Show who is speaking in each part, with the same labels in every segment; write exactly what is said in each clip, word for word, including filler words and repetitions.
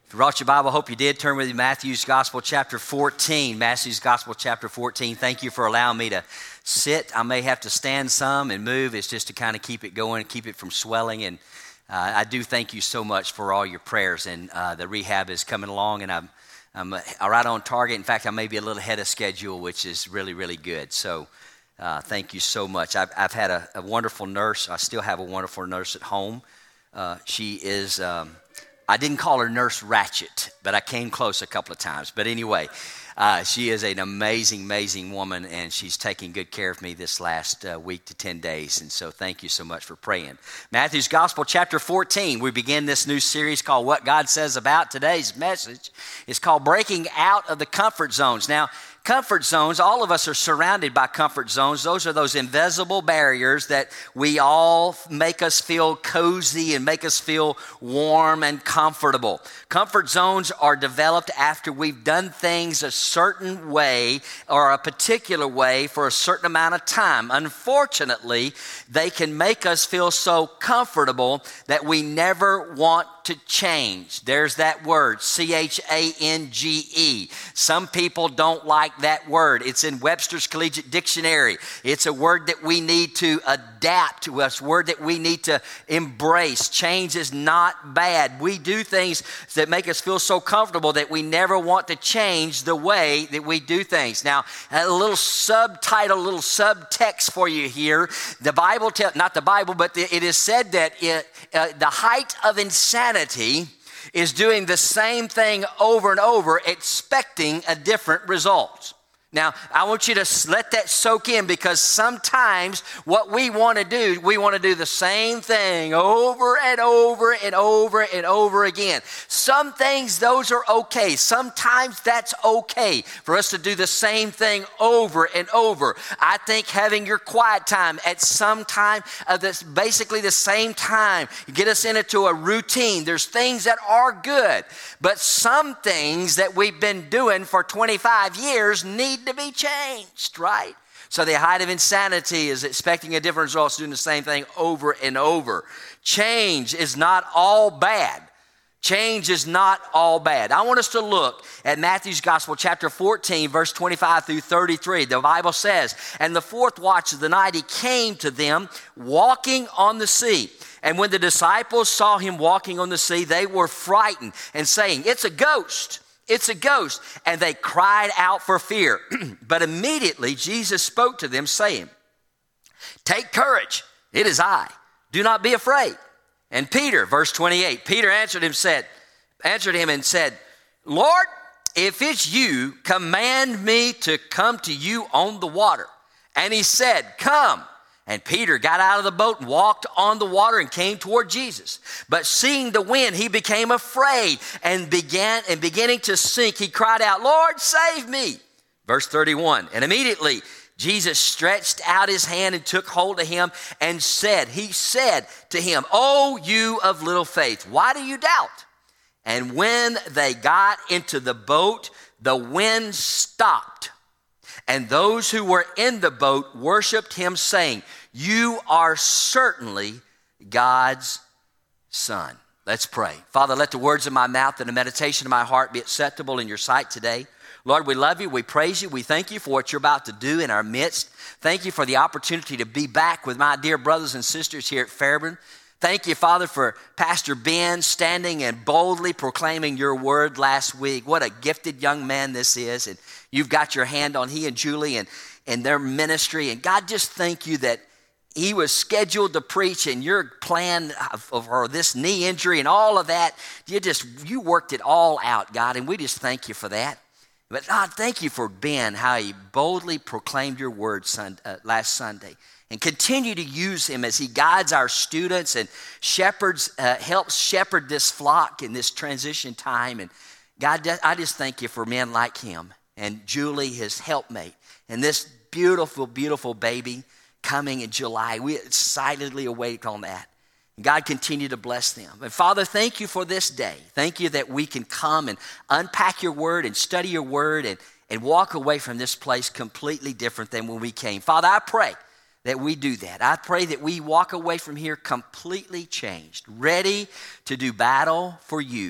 Speaker 1: If you brought your Bible, I hope you did. Turn with me to Matthew's Gospel, chapter fourteen. Matthew's Gospel, chapter fourteen. Thank you for allowing me to sit. I may have to stand some and move. It's just to kind of keep it going, keep it from swelling. And uh, I do thank you so much for all your prayers. And uh, the rehab is coming along, and I'm, I'm uh, right on target. In fact, I may be a little ahead of schedule, which is really, really good. So uh, thank you so much. I've, I've had a, a wonderful nurse. I still have a wonderful nurse at home. Uh, she is... Um, I didn't call her Nurse Ratchet, but I came close a couple of times. But anyway, uh, she is an amazing, amazing woman, and she's taking good care of me this last uh, week to ten days. And so thank you so much for praying. Matthew's Gospel, chapter fourteen. We begin this new series called What God Says About. Today's message is called Breaking Out of the Comfort Zones. Now, comfort zones, all of us are surrounded by comfort zones. Those are those invisible barriers that we all make us feel cozy and make us feel warm and comfortable. Comfort zones are developed after we've done things a certain way or a particular way for a certain amount of time. Unfortunately, they can make us feel so comfortable that we never want to change. There's that word, C H A N G E. Some people don't like that word. It's in Webster's Collegiate Dictionary. It's a word that we need to adapt to, a word that we need to embrace. Change is not bad. We do things that make us feel so comfortable that we never want to change the way that we do things. Now, a little subtitle, a little subtext for you here. The Bible, tell, not the Bible, but the, it is said that it, uh, the height of insanity is doing the same thing over and over, expecting a different result. Now, I want you to let that soak in, because sometimes what we want to do, we want to do the same thing over and over and over and over again. Some things, those are okay. Sometimes that's okay for us to do the same thing over and over. I think having your quiet time at some time of this, basically the same time, get us into a routine. There's things that are good, but some things that we've been doing for twenty-five years need to be changed, right? So the height of insanity is expecting a different result, doing the same thing over and over. Change is not all bad. Change is not all bad. I want us to look at Matthew's Gospel, chapter fourteen, verse twenty-five through thirty-three. The Bible says, "And the fourth watch of the night he came to them, walking on the sea. And when the disciples saw him walking on the sea, they were frightened and saying, 'It's a ghost. It's a ghost.' And they cried out for fear. But immediately Jesus spoke to them, saying, 'Take courage, it is I. Do not be afraid.' And Peter," verse twenty-eight, "Peter answered him, said, answered him and said, 'Lord, if it's you, command me to come to you on the water.' And he said, 'Come.' And Peter got out of the boat and walked on the water and came toward Jesus. But seeing the wind, he became afraid and began and beginning to sink, he cried out, 'Lord, save me.' Verse thirty-one, and immediately Jesus stretched out his hand and took hold of him and said, he said to him, 'Oh, you of little faith, why do you doubt?' And when they got into the boat, the wind stopped. And those who were in the boat worshiped him, saying, 'You are certainly God's Son.'" Let's pray. Father, let the words of my mouth and the meditation of my heart be acceptable in your sight today. Lord, we love you. We praise you. We thank you for what you're about to do in our midst. Thank you for the opportunity to be back with my dear brothers and sisters here at Fairburn. Thank you, Father, for Pastor Ben standing and boldly proclaiming your word last week. What a gifted young man this is. And you've got your hand on he and Julie and, and their ministry. And God, just thank you that he was scheduled to preach, and your plan for this knee injury and all of that, you just, you worked it all out, God. And we just thank you for that. But God, thank you for Ben, how he boldly proclaimed your word sun, uh, last Sunday. And continue to use him as he guides our students and shepherds, uh, helps shepherd this flock in this transition time. And God, I just thank you for men like him and Julie, his helpmate, and this beautiful, beautiful baby coming in July. We excitedly await on that. And God, continue to bless them. And Father, thank you for this day. Thank you that we can come and unpack your word and study your word and, and walk away from this place completely different than when we came. Father, I pray that we do that. I pray that we walk away from here completely changed, ready to do battle for you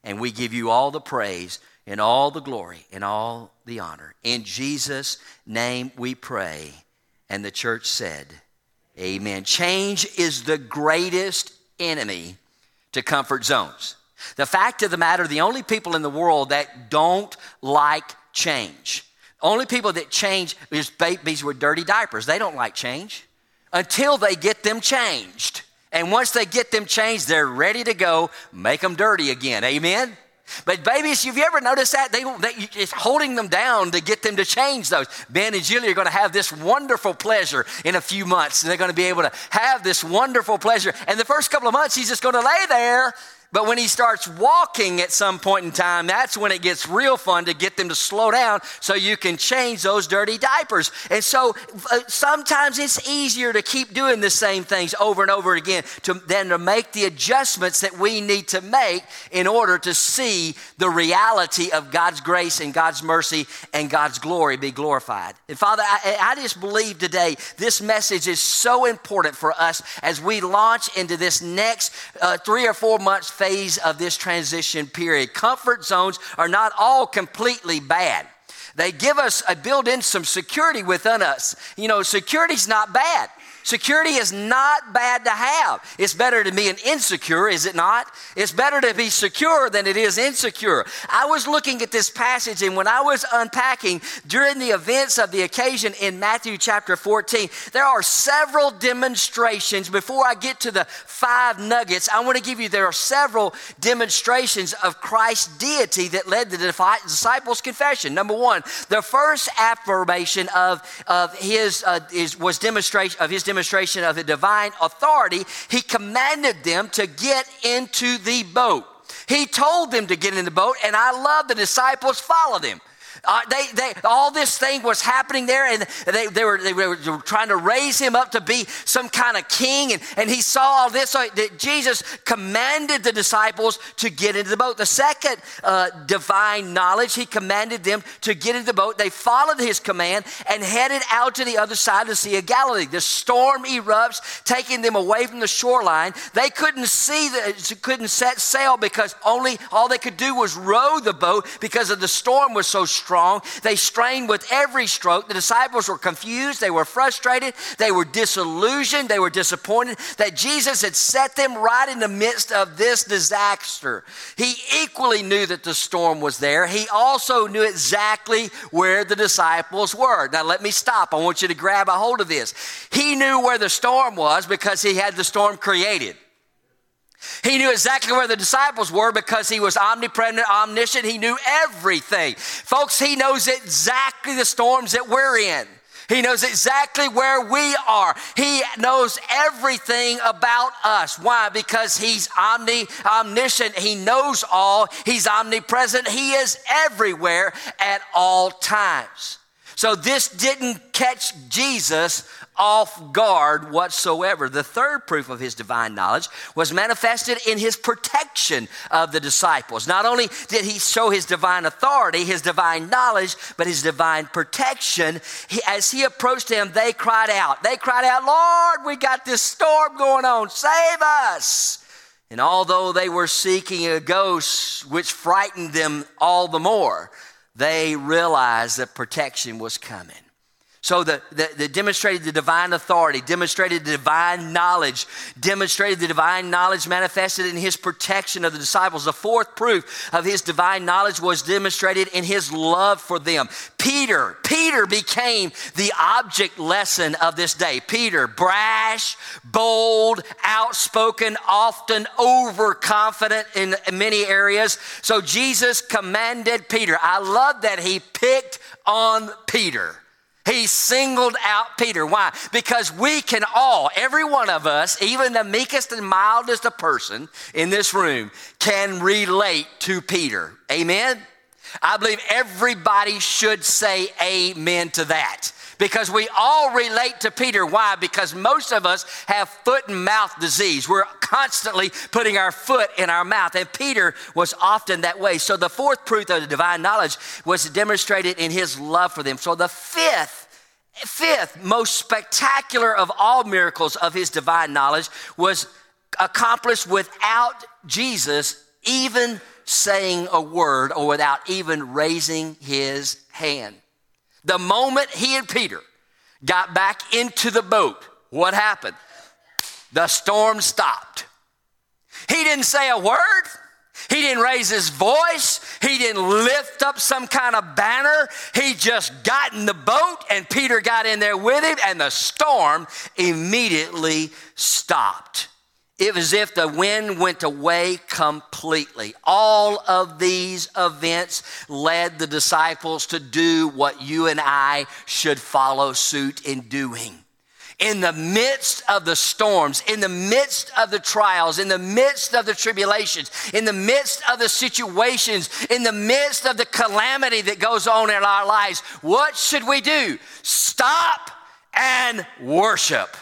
Speaker 1: And we give you all the praise and all the glory and all the honor. In Jesus' name we pray. And the church said, amen. Change is the greatest enemy to comfort zones. The fact of the matter, the only people in the world that don't like change, only people that change is babies with dirty diapers. They don't like change until they get them changed. And once they get them changed, they're ready to go, make them dirty again. Amen? But babies, have you ever noticed that? They, they, it's holding them down to get them to change those. Ben and Julie are going to have this wonderful pleasure in a few months. They're going to be able to have this wonderful pleasure. And the first couple of months, he's just going to lay there. But when he starts walking at some point in time, that's when it gets real fun to get them to slow down so you can change those dirty diapers. And so uh, sometimes it's easier to keep doing the same things over and over again to, than to make the adjustments that we need to make in order to see the reality of God's grace and God's mercy and God's glory be glorified. And Father, I, I just believe today this message is so important for us as we launch into this next uh, three or four months phase of this transition period. Comfort zones are not all completely bad. They give us a build in some security within us. You know, security's not bad. Security is not bad to have. It's better to be an insecure, is it not? It's better to be secure than it is insecure. I was looking at this passage, and when I was unpacking during the events of the occasion in Matthew chapter fourteen, there are several demonstrations. Before I get to the five nuggets, I want to give you, there are several demonstrations of Christ's deity that led to the disciples' confession. Number one, the first affirmation of, of his, uh, is, was demonstration of his demonstration of the divine authority. He commanded them to get into the boat. He told them to get in the boat, and I love the disciples followed him. Uh, they, they, all this thing was happening there, and they, they, were, they were trying to raise him up to be some kind of king, and, and he saw all this. So that Jesus commanded the disciples to get into the boat. The second uh, divine knowledge, he commanded them to get into the boat. They followed his command and headed out to the other side of the Sea of Galilee. The storm erupts, taking them away from the shoreline. They couldn't see, the, couldn't set sail because only all they could do was row the boat because of the storm was so strong. Strong. They strained with every stroke. The disciples were confused. They were frustrated. They were disillusioned. They were disappointed that Jesus had set them right in the midst of this disaster. He equally knew that the storm was there. He also knew exactly where the disciples were. Now let me stop. I want you to grab a hold of this. He knew where the storm was because he had the storm created. He knew exactly where the disciples were because he was omnipresent, omniscient. He knew everything. Folks, he knows exactly the storms that we're in. He knows exactly where we are. He knows everything about us. Why? Because he's omni, omniscient. He knows all. He's omnipresent. He is everywhere at all times. So this didn't catch Jesus off guard whatsoever. The third proof of his divine knowledge was manifested in his protection of the disciples. Not only did he show his divine authority, his divine knowledge, but his divine protection. He, as he approached them, they cried out. They cried out, "Lord, we got this storm going on. Save us." And although they were seeking a ghost, which frightened them all the more, they realized that protection was coming. So the, the, the demonstrated the divine authority, demonstrated the divine knowledge, demonstrated the divine knowledge manifested in his protection of the disciples. The fourth proof of his divine knowledge was demonstrated in his love for them. Peter, Peter became the object lesson of this day. Peter, brash, bold, outspoken, often overconfident in many areas. So Jesus commanded Peter. I love that he picked on Peter. He singled out Peter. Why? Because we can all, every one of us, even the meekest and mildest of person in this room, can relate to Peter. Amen? I believe everybody should say amen to that. Because we all relate to Peter. Why? Because most of us have foot and mouth disease. We're constantly putting our foot in our mouth. And Peter was often that way. So the fourth proof of the divine knowledge was demonstrated in his love for them. So the fifth, fifth most spectacular of all miracles of his divine knowledge was accomplished without Jesus even saying a word or without even raising his hand. The moment he and Peter got back into the boat, what happened? The storm stopped. He didn't say a word. He didn't raise his voice. He didn't lift up some kind of banner. He just got in the boat, and Peter got in there with him, and the storm immediately stopped. It was as if the wind went away completely. All of these events led the disciples to do what you and I should follow suit in doing. In the midst of the storms, in the midst of the trials, in the midst of the tribulations, in the midst of the situations, in the midst of the calamity that goes on in our lives, what should we do? Stop and worship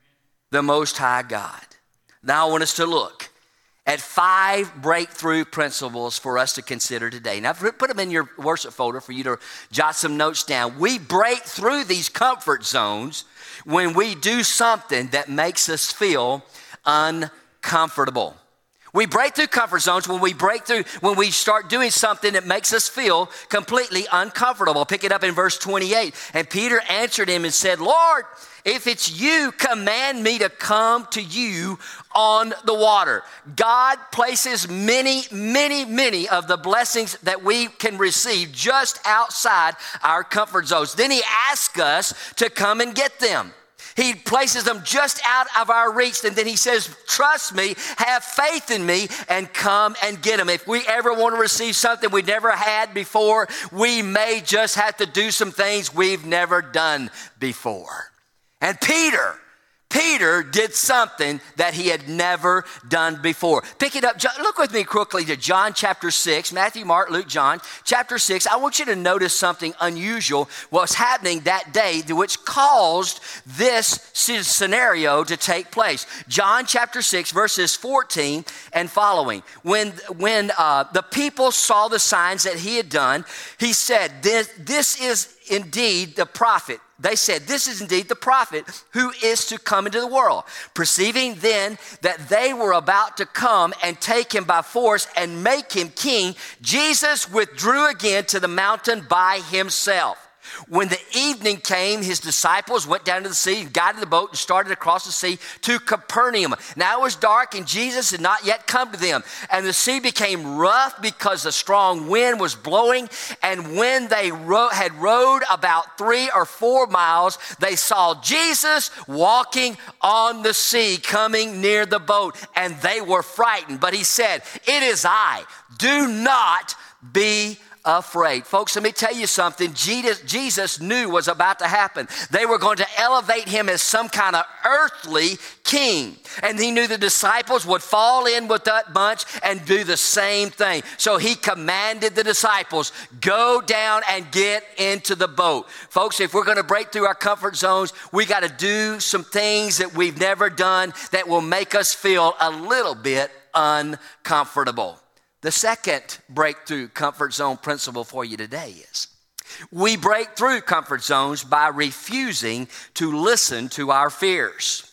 Speaker 1: the Most High God. Now I want us to look at five breakthrough principles for us to consider today. Now put them in your worship folder for you to jot some notes down. We break through these comfort zones when we do something that makes us feel uncomfortable. We break through comfort zones when we break through, when we start doing something that makes us feel completely uncomfortable. Pick it up in verse twenty-eight. And Peter answered him and said, Lord, if it's you, command me to come to you on the water. God places many, many, many of the blessings that we can receive just outside our comfort zones. Then he asks us to come and get them. He places them just out of our reach, and then he says, trust me, have faith in me, and come and get them. If we ever want to receive something we never had before, we may just have to do some things we've never done before. And Peter, Peter did something that he had never done before. Pick it up. Look with me quickly to John chapter six, Matthew, Mark, Luke, John, chapter six. I want you to notice something unusual was happening that day which caused this scenario to take place. John chapter six, verses fourteen and following. When, when uh, the people saw the signs that he had done, he said, this, this is indeed the prophet. They said, this is indeed the prophet who is to come into the world. Perceiving then that they were about to come and take him by force and make him king, Jesus withdrew again to the mountain by himself. When the evening came, his disciples went down to the sea, got in the boat, and started across the sea to Capernaum. Now it was dark, and Jesus had not yet come to them. And the sea became rough because the strong wind was blowing. And when they ro- had rowed about three or four miles, they saw Jesus walking on the sea, coming near the boat. And they were frightened. But he said, it is I. Do not be afraid. Folks, let me tell you something. Jesus, Jesus knew was about to happen. They were going to elevate him as some kind of earthly king. And he knew the disciples would fall in with that bunch and do the same thing. So he commanded the disciples, go down and get into the boat. Folks, if we're going to break through our comfort zones, we got to do some things that we've never done that will make us feel a little bit uncomfortable. The second breakthrough comfort zone principle for you today is we break through comfort zones by refusing to listen to our fears.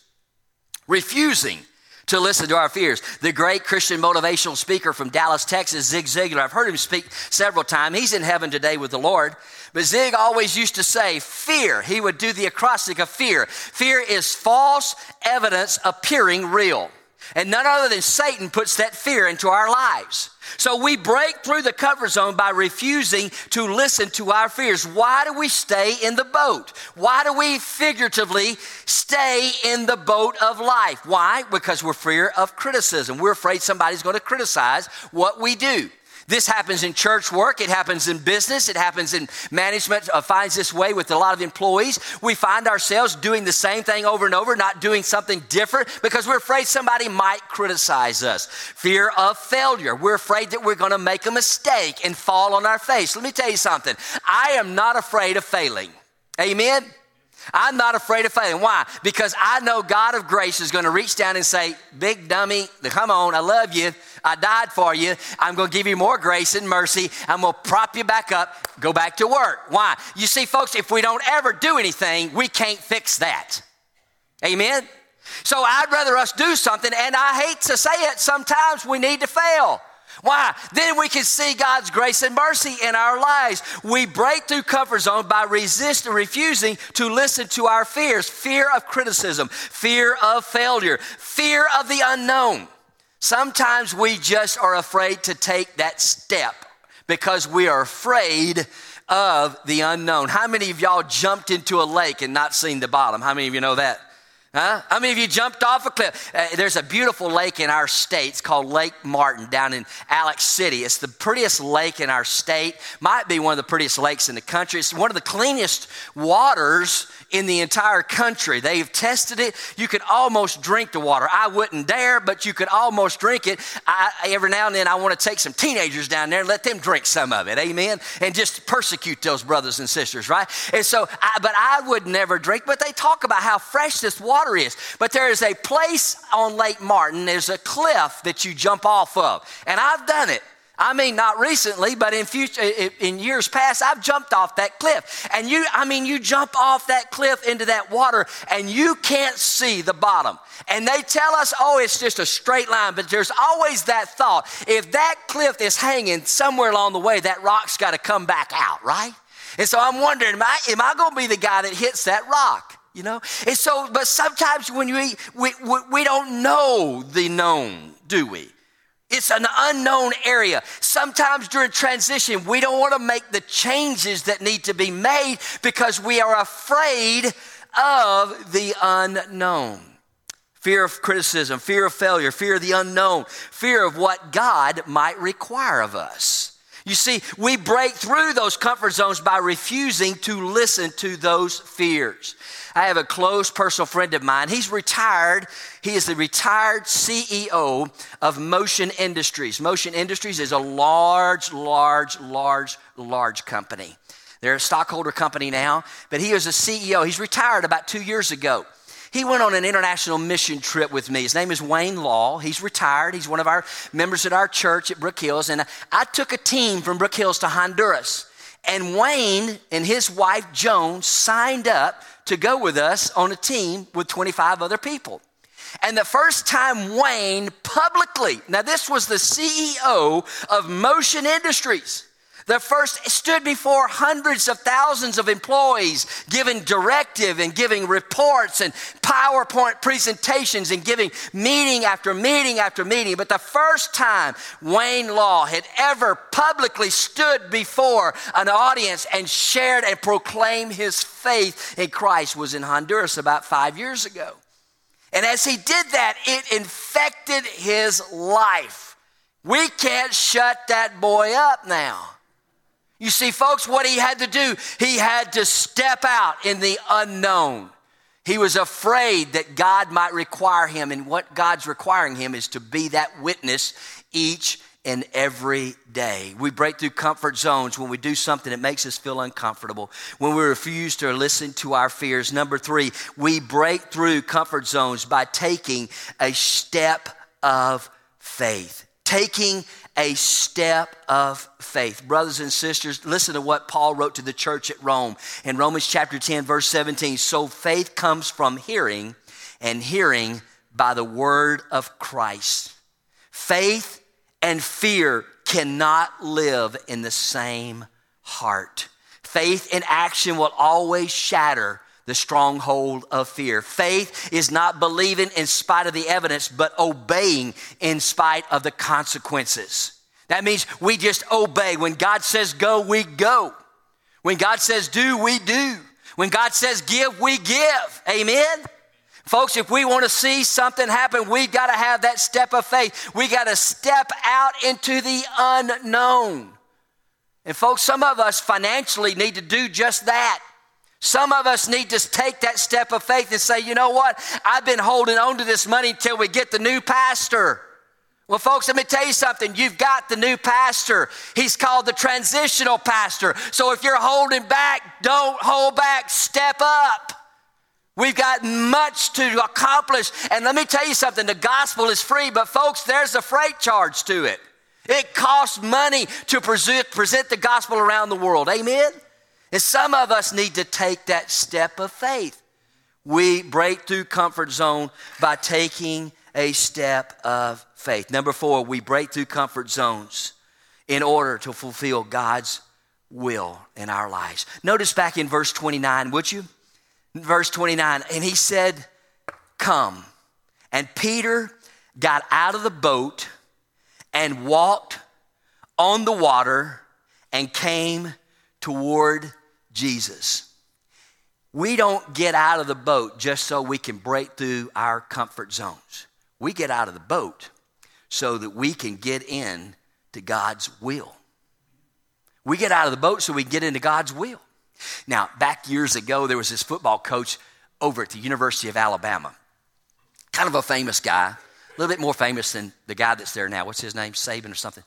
Speaker 1: Refusing to listen to our fears. The great Christian motivational speaker from Dallas, Texas, Zig Ziglar, I've heard him speak several times. He's in heaven today with the Lord. But Zig always used to say, fear. He would do the acrostic of fear. Fear is false evidence appearing real. And none other than Satan puts that fear into our lives. So we break through the comfort zone by refusing to listen to our fears. Why do we stay in the boat? Why do we figuratively stay in the boat of life? Why? Because we're fear of criticism. We're afraid somebody's going to criticize what we do. This happens in church work. It happens in business. It happens in management. Uh, finds this way with a lot of employees. We find ourselves doing the same thing over and over, not doing something different because we're afraid somebody might criticize us. Fear of failure. We're afraid that we're going to make a mistake and fall on our face. Let me tell you something. I am not afraid of failing. Amen? I'm not afraid of failing. Why? Because I know God of grace is going to reach down and say, big dummy, come on, I love you. I died for you. I'm going to give you more grace and mercy. I'm going to prop you back up. Go back to work. Why? You see, folks, if we don't ever do anything, we can't fix that. Amen? So I'd rather us do something, and I hate to say it, sometimes we need to fail. Why? Then we can see God's grace and mercy in our lives. We break through comfort zone by resisting, refusing to listen to our fears. Fear of criticism, fear of failure, fear of the unknown. Sometimes we just are afraid to take that step because we are afraid of the unknown. How many of y'all jumped into a lake and not seen the bottom? How many of you know that? Huh? How many of you jumped off a cliff? Uh, there's a beautiful lake in our state. It's called Lake Martin down in Alex City. It's the prettiest lake in our state. Might be one of the prettiest lakes in the country. It's one of the cleanest waters in the entire country. They've tested it. You could almost drink the water. I wouldn't dare, but you could almost drink it. I, every now and then I want to take some teenagers down there and let them drink some of it. Amen? And just persecute those brothers and sisters, right? And so, I, but I would never drink. But they talk about how fresh this water is. But there is a place on Lake Martin. There's a cliff that you jump off of. And I've done it. I mean, not recently, but in future, in years past, I've jumped off that cliff. And you, I mean, you jump off that cliff into that water and you can't see the bottom. And they tell us, oh, it's just a straight line, but there's always that thought. If that cliff is hanging somewhere along the way, that rock's got to come back out, right? And so I'm wondering, am I, am I going to be the guy that hits that rock? You know? And so, but sometimes when we, we, we, we don't know the known, do we? It's an unknown area. Sometimes during transition, we don't want to make the changes that need to be made because we are afraid of the unknown. Fear of criticism, fear of failure, fear of the unknown, fear of what God might require of us. You see, we break through those comfort zones by refusing to listen to those fears. I have a close personal friend of mine. He's retired. He is the retired C E O of Motion Industries. Motion Industries is a large, large, large, large company. They're a stockholder company now, but he is a C E O. He's retired about two years ago. He went on an international mission trip with me. His name is Wayne Law. He's retired. He's one of our members at our church at Brook Hills. And I took a team from Brook Hills to Honduras. And Wayne and his wife, Joan, signed up to go with us on a team with twenty-five other people. And the first time Wayne publicly, now this was the C E O of Motion Industries, the first stood before hundreds of thousands of employees giving directive and giving reports and PowerPoint presentations and giving meeting after meeting after meeting. But the first time Wayne Law had ever publicly stood before an audience and shared and proclaimed his faith in Christ was in Honduras about five years ago. And as he did that, it infected his life. We can't shut that boy up now. You see, folks, what he had to do, he had to step out in the unknown. He was afraid that God might require him, and what God's requiring him is to be that witness each and every day. We break through comfort zones when we do something that makes us feel uncomfortable, when we refuse to listen to our fears. Number three, we break through comfort zones by taking a step of faith. Taking a step of faith. Brothers and sisters, listen to what Paul wrote to the church at Rome. In Romans chapter ten, verse seventeen, so faith comes from hearing, and hearing by the word of Christ. Faith and fear cannot live in the same heart. Faith in action will always shatter the stronghold of fear. Faith is not believing in spite of the evidence, but obeying in spite of the consequences. That means we just obey. When God says go, we go. When God says do, we do. When God says give, we give. Amen? Folks, if we want to see something happen, we've got to have that step of faith. We got to step out into the unknown. And folks, some of us financially need to do just that. Some of us need to take that step of faith and say, you know what? I've been holding on to this money until we get the new pastor. Well, folks, let me tell you something. You've got the new pastor. He's called the transitional pastor. So if you're holding back, don't hold back. Step up. We've got much to accomplish. And let me tell you something. The gospel is free, but folks, there's a freight charge to it. It costs money to present, present the gospel around the world. Amen? And some of us need to take that step of faith. We break through comfort zone by taking a step of faith. Number four, we break through comfort zones in order to fulfill God's will in our lives. Notice back in verse twenty-nine, would you? Verse twenty-nine, and he said, come. And Peter got out of the boat and walked on the water and came toward Jesus. We don't get out of the boat just so we can break through our comfort zones. We get out of the boat so that we can get in to God's will. We get out of the boat so we can get into God's will. Now, back years ago, there was this football coach over at the University of Alabama. Kind of a famous guy, a little bit more famous than the guy that's there now. What's his name? Saban or something.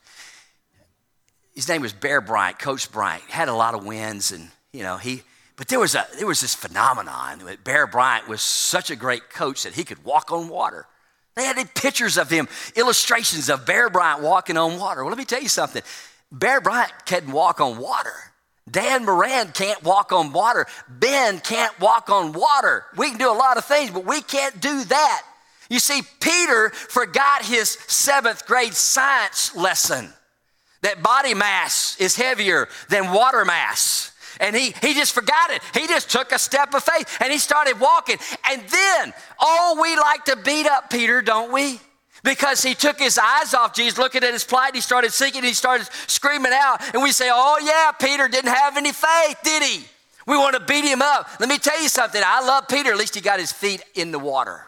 Speaker 1: His name was Bear Bryant, Coach Bryant. Had a lot of wins, and you know he. But there was a there was this phenomenon that Bear Bryant was such a great coach that he could walk on water. They had pictures of him, illustrations of Bear Bryant walking on water. Well, let me tell you something. Bear Bryant can't walk on water. Dan Moran can't walk on water. Ben can't walk on water. We can do a lot of things, but we can't do that. You see, Peter forgot his seventh grade science lesson that body mass is heavier than water mass. And he, he just forgot it. He just took a step of faith and he started walking. And then, oh, we like to beat up Peter, don't we? Because he took his eyes off Jesus, looking at his plight, he started sinking, he started screaming out. And we say, oh yeah, Peter didn't have any faith, did he? We want to beat him up. Let me tell you something. I love Peter. At least he got his feet in the water.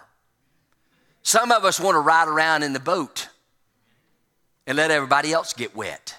Speaker 1: Some of us want to ride around in the boat and let everybody else get wet.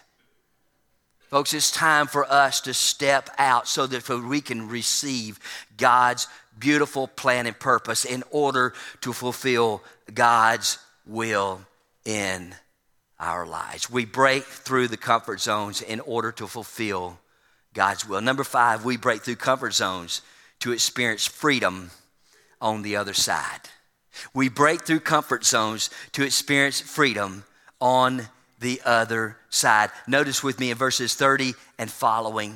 Speaker 1: Folks, it's time for us to step out so that we can receive God's beautiful plan and purpose in order to fulfill God's will in our lives. We break through the comfort zones in order to fulfill God's will. Number five, we break through comfort zones to experience freedom on the other side. We break through comfort zones to experience freedom on the other side. Notice with me in verses thirty and following.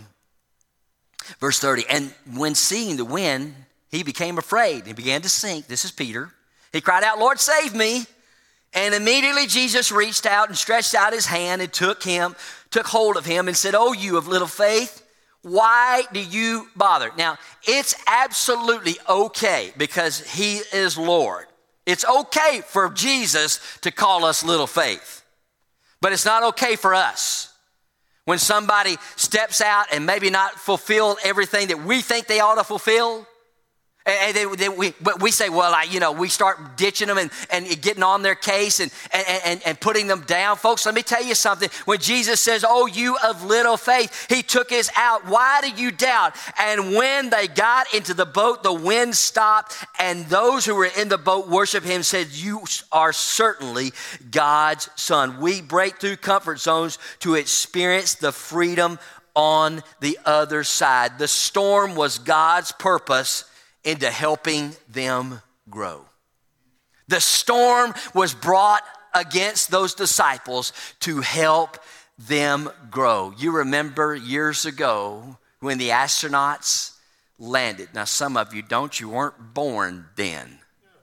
Speaker 1: Verse thirty, and when seeing the wind, he became afraid and began to sink. This is Peter. He cried out, Lord, save me. And immediately Jesus reached out and stretched out his hand and took him, took hold of him and said, oh, you of little faith, why do you bother? Now, it's absolutely okay because he is Lord. It's okay for Jesus to call us little faith, but it's not okay for us. When somebody steps out and maybe not fulfill everything that we think they ought to fulfill, and they, they, we, we say, well, I, you know, we start ditching them and, and getting on their case and, and, and, and putting them down. Folks, let me tell you something. When Jesus says, oh, you of little faith, he took us out. Why do you doubt? And when they got into the boat, the wind stopped, and those who were in the boat worshiped him, said, you are certainly God's son. We break through comfort zones to experience the freedom on the other side. The storm was God's purpose into helping them grow. The storm was brought against those disciples to help them grow. You remember years ago when the astronauts landed. Now, some of you don't, you weren't born then.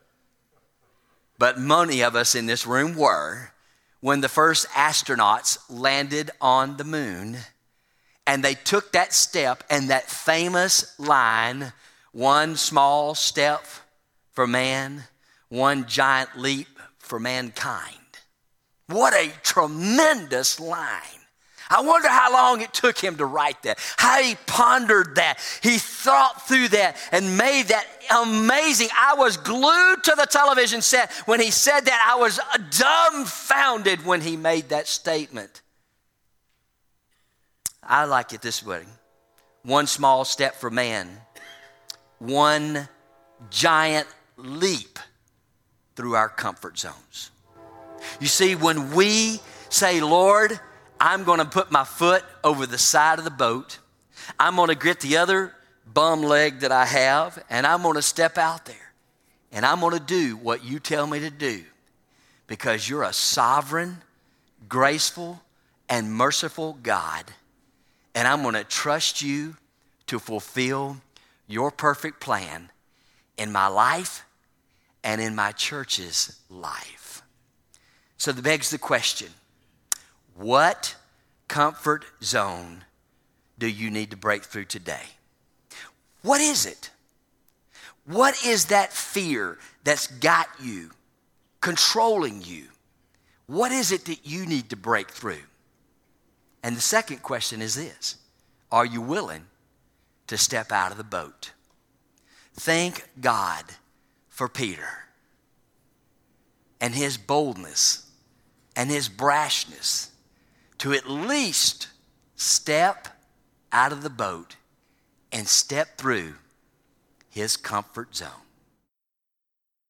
Speaker 1: But many of us in this room were when the first astronauts landed on the moon, and they took that step and that famous line, one small step for man, one giant leap for mankind. What a tremendous line. I wonder how long it took him to write that, how he pondered that. He thought through that and made that amazing. I was glued to the television set when he said that. I was dumbfounded when he made that statement. I like it this way. One small step for man, one giant leap through our comfort zones. You see, when we say, Lord, I'm going to put my foot over the side of the boat, I'm going to get the other bum leg that I have, and I'm going to step out there, and I'm going to do what you tell me to do, because you're a sovereign, graceful, and merciful God, and I'm going to trust you to fulfill your perfect plan in my life and in my church's life. So that begs the question, what comfort zone do you need to break through today? What is it? What is that fear that's got you, controlling you? What is it that you need to break through? And the second question is this: are you willing to step out of the boat? Thank God for Peter and his boldness and his brashness to at least step out of the boat and step through his comfort zone.